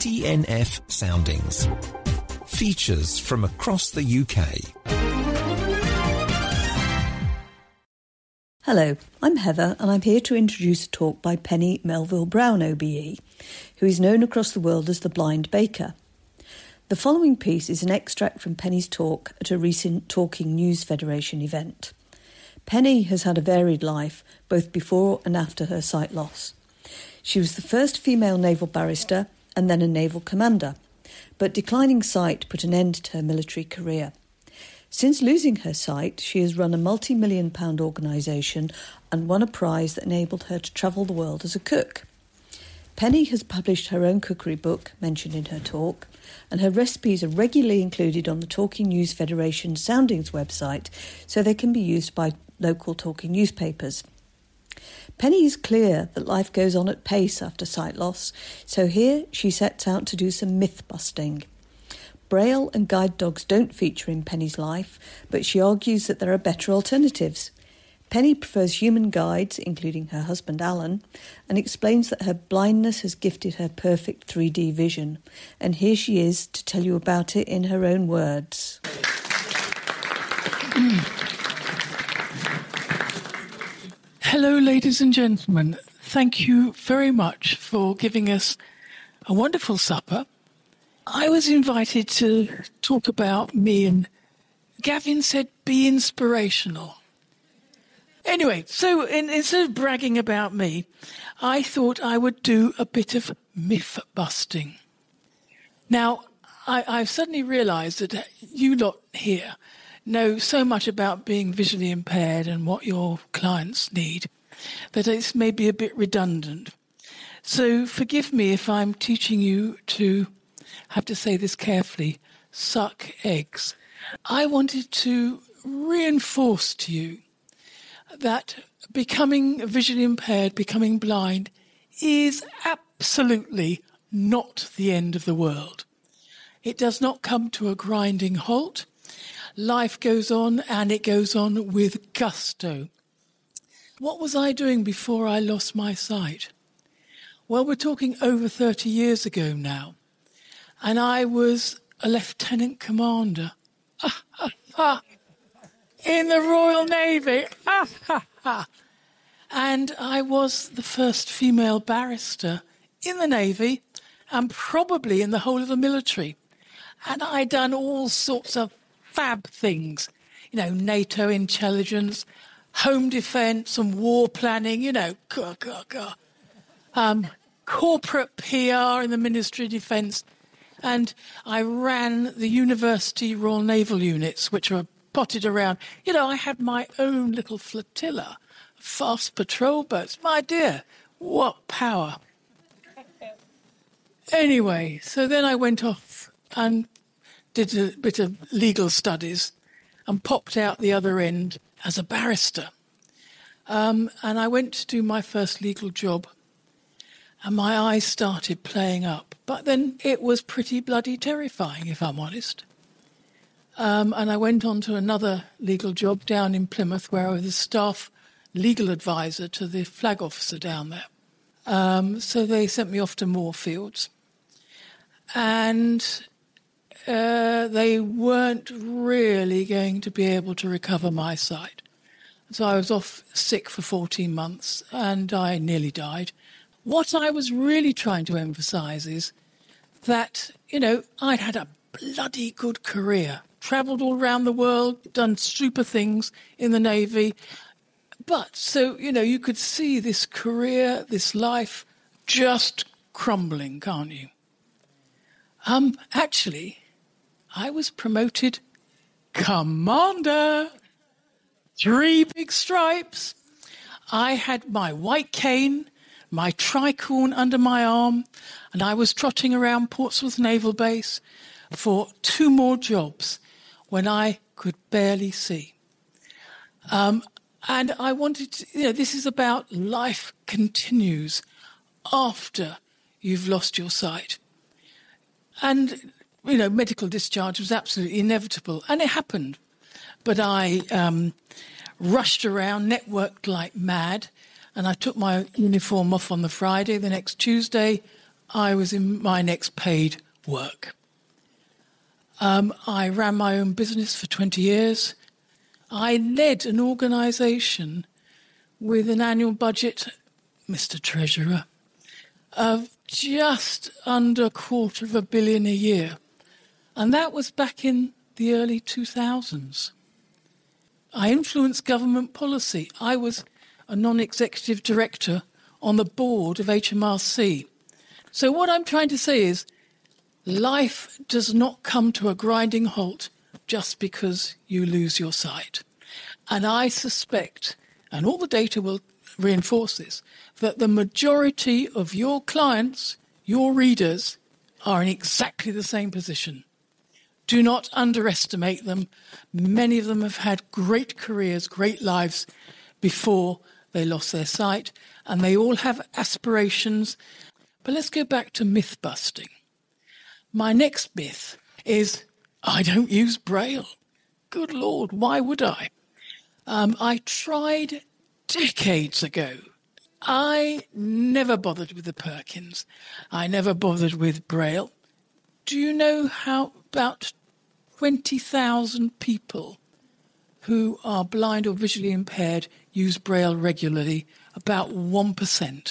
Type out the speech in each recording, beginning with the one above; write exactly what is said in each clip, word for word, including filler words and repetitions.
T N F Soundings. Features from across the U K. Hello, I'm Heather and I'm here to introduce a talk by Penny Melville Brown O B E, who is known across the world as the Blind Baker. The following piece is an extract from Penny's talk at a recent Talking News Federation event. Penny has had a varied life, both before and after her sight loss. She was the first female naval barrister and then a naval commander, but declining sight put an end to her military career. Since losing her sight, she has run a multi-million pound organisation and won a prize that enabled her to travel the world as a cook. Penny has published her own cookery book, mentioned in her talk, and her recipes are regularly included on the Talking News Federation Soundings website, so they can be used by local talking newspapers. Penny is clear that life goes on at pace after sight loss, so here she sets out to do some myth-busting. Braille and guide dogs don't feature in Penny's life, but she argues that there are better alternatives. Penny prefers human guides, including her husband Alan, and explains that her blindness has gifted her perfect three D vision. And here she is to tell you about it in her own words. Hello, ladies and gentlemen. Thank you very much for giving us a wonderful supper. I was invited to talk about me, and Gavin said, be inspirational. Anyway, so in, instead of bragging about me, I thought I would do a bit of myth-busting. Now, I, I've suddenly realised that you lot here know so much about being visually impaired and what your clients need that it's maybe a bit redundant. So forgive me if I'm teaching you to, have to say this carefully, suck eggs. I wanted to reinforce to you that becoming visually impaired, becoming blind, is absolutely not the end of the world. It does not come to a grinding halt. Life goes on, and it goes on with gusto. What was I doing before I lost my sight? Well, we're talking over thirty years ago now, and I was a lieutenant commander. Ah, ah, ah. In the Royal Navy. Ah, ha, ha. And I was the first female barrister in the Navy and probably in the whole of the military. And I'd done all sorts of fab things, you know, NATO intelligence, home defence and war planning, you know, gah, gah, gah. Um, corporate P R in the Ministry of Defence. And I ran the University Royal Naval Units, which are potted around. You know, I had my own little flotilla of fast patrol boats. My dear, what power. Anyway, so then I went off and did a bit of legal studies and popped out the other end as a barrister. Um, and I went to do my first legal job, and my eyes started playing up. But then it was pretty bloody terrifying, if I'm honest. Um, and I went on to another legal job down in Plymouth, where I was a staff legal advisor to the flag officer down there. Um, so they sent me off to Moorfields. And uh, they weren't really going to be able to recover my sight. So I was off sick for fourteen months, and I nearly died. What I was really trying to emphasise is that, you know, I'd had a bloody good career. Travelled all around the world, done super things in the Navy. But, so, you know, you could see this career, this life, just crumbling, can't you? Um, actually, I was promoted commander. Three big stripes. I had my white cane, my tricorn under my arm, and I was trotting around Portsmouth Naval Base for two more jobs when I could barely see. Um, and I wanted to, you know, this is about life continues after you've lost your sight. And, you know, medical discharge was absolutely inevitable, and it happened. But I um, rushed around, networked like mad, and I took my uniform off on the Friday. The next Tuesday, I was in my next paid work. Um, I ran my own business for twenty years. I led an organisation with an annual budget, Mister Treasurer, of just under a quarter of a billion a year. And that was back in the early two thousands. I influenced government policy. I was a non-executive director on the board of H M R C. So what I'm trying to say is life does not come to a grinding halt just because you lose your sight. And I suspect, and all the data will reinforce this, that the majority of your clients, your readers, are in exactly the same position. Do not underestimate them. Many of them have had great careers, great lives before they lost their sight, and they all have aspirations. But let's go back to myth busting. My next myth is I don't use Braille. Good Lord, why would I? Um, I tried decades ago. I never bothered with the Perkins. I never bothered with Braille. Do you know how about twenty thousand people who are blind or visually impaired use Braille regularly? About one percent.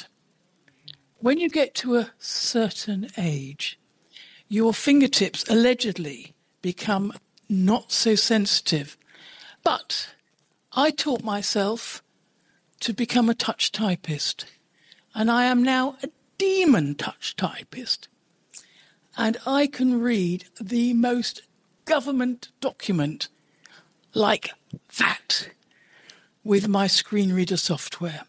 When you get to a certain age, your fingertips allegedly become not so sensitive. But I taught myself to become a touch typist, and I am now a demon touch typist. And I can read the most government document like that with my screen reader software.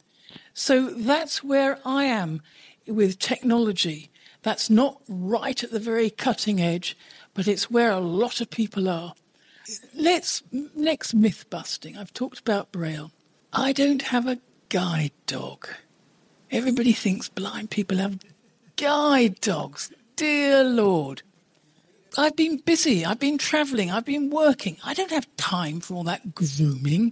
So that's where I am with technology. That's not right at the very cutting edge, but it's where a lot of people are. Let's next myth busting. I've talked about Braille. I don't have a guide dog. Everybody thinks blind people have guide dogs. Dear Lord. I've been busy. I've been travelling. I've been working. I don't have time for all that grooming,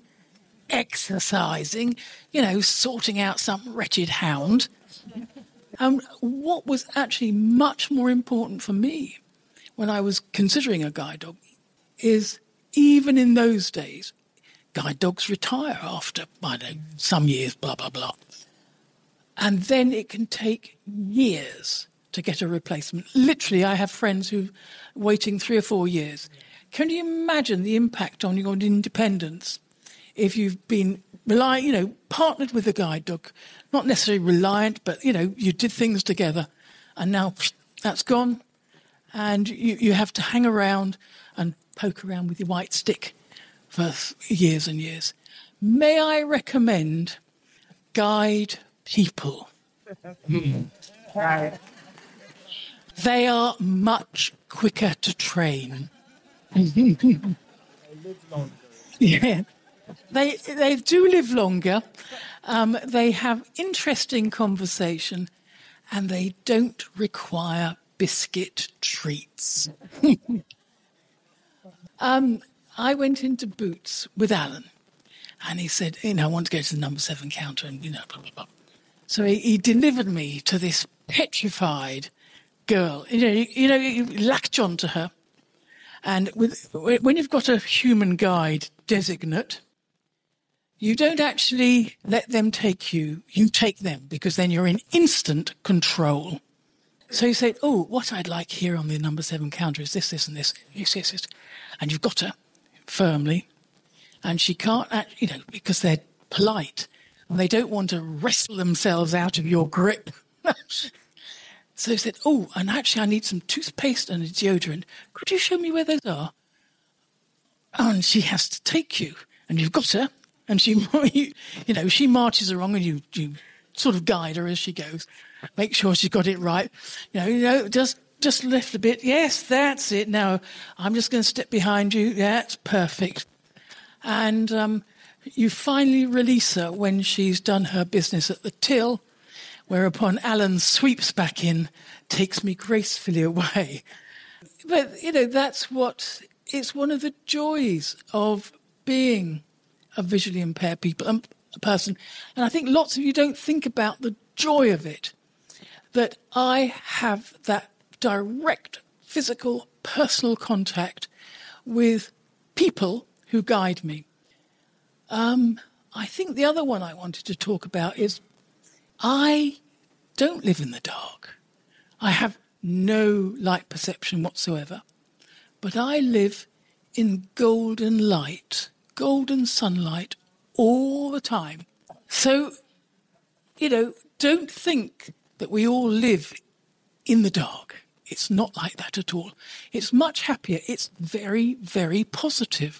exercising, you know, sorting out some wretched hound. Um, what was actually much more important for me when I was considering a guide dog is even in those days, guide dogs retire after, I don't know, some years, blah, blah, blah. And then it can take years to get a replacement. Literally, I have friends who are waiting three or four years. Can you imagine the impact on your independence if you've been rely, you know, partnered with a guide dog, not necessarily reliant, but, you know, you did things together, and now that's gone, and you, you have to hang around and poke around with your white stick for years and years. May I recommend guide people? Right. They are much quicker to train. Yeah. They they do live longer, um, they have interesting conversation, and they don't require biscuit treats. um, I went into Boots with Alan, and he said, you know, I want to go to the number seven counter, and, you know, blah, blah, blah. So he, he delivered me to this petrified girl. You know, you, you know, you latch onto her, and with when you've got a human guide designate, you don't actually let them take you, you take them, because then you're in instant control. So you say, oh, what I'd like here on the number seven counter is this, this, and this. Yes, yes, yes. And you've got her firmly, and she can't, act, you know, because they're polite, and they don't want to wrestle themselves out of your grip. So he said, oh, and actually I need some toothpaste and a deodorant. Could you show me where those are? And she has to take you, and you've got her. And she, you, you know, she marches along, and you, you sort of guide her as she goes. Make sure she's got it right. You know, you know, just just lift a bit. Yes, that's it. Now I'm just going to step behind you. Yeah, it's perfect. And um, you finally release her when she's done her business at the till, whereupon Alan sweeps back in, takes me gracefully away. But you know, that's what it's one of the joys of being a visually impaired people, um, a person. And I think lots of you don't think about the joy of it. that I have that direct physical, personal contact with people who guide me. Um, I think the other one I wanted to talk about is I don't live in the dark. I have no light perception whatsoever, but I live in golden light, golden sunlight all the time. So, you know, don't think that we all live in the dark. It's not like that at all. It's much happier. It's very, very positive.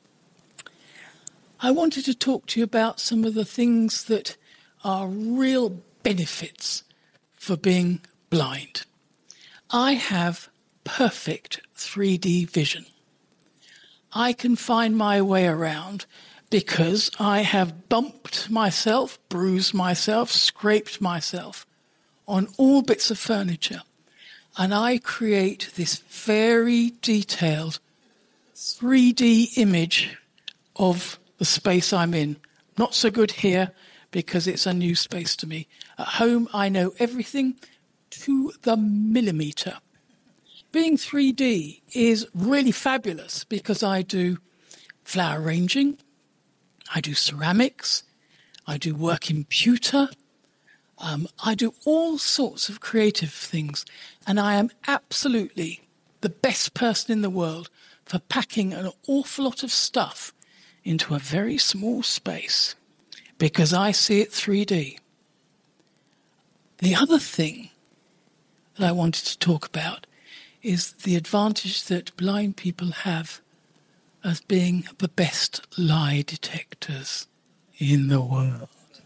I wanted to talk to you about some of the things that are real benefits for being blind. I have perfect three D vision. I can find my way around because I have bumped myself, bruised myself, scraped myself on all bits of furniture. And I create this very detailed three D image of the space I'm in. Not so good here because it's a new space to me. At home, I know everything to the millimetre. Being three D is really fabulous because I do flower arranging, I do ceramics, I do work in pewter, um, I do all sorts of creative things, and I am absolutely the best person in the world for packing an awful lot of stuff into a very small space because I see it three D. The other thing that I wanted to talk about is the advantage that blind people have as being the best lie detectors in the world.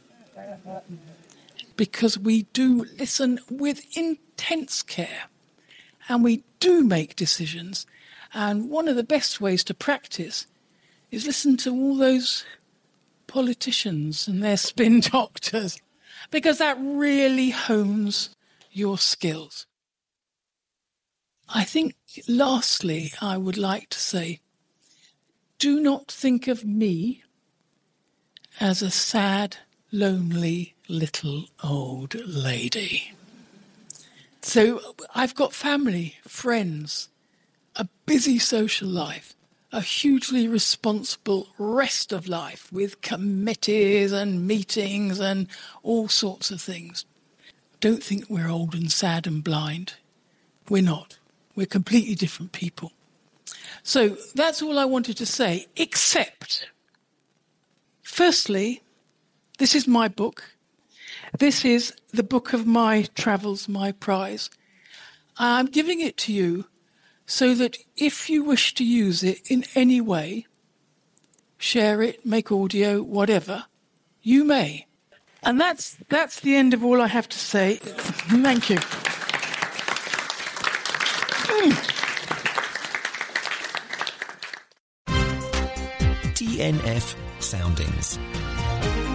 Because we do listen with intense care and we do make decisions. And one of the best ways to practice is listen to all those politicians and their spin doctors, because that really hones your skills. I think, lastly, I would like to say, do not think of me as a sad, lonely little old lady. So I've got family, friends, a busy social life, a hugely responsible rest of life with committees and meetings and all sorts of things. Don't think we're old and sad and blind. We're not. We're completely different people. So that's all I wanted to say, except, firstly, this is my book. This is the book of my travels, my prize. I'm giving it to you so that if you wish to use it in any way, share it, make audio, whatever, you may. And that's that's the end of all I have to say. Thank you. Mm. T N F Soundings.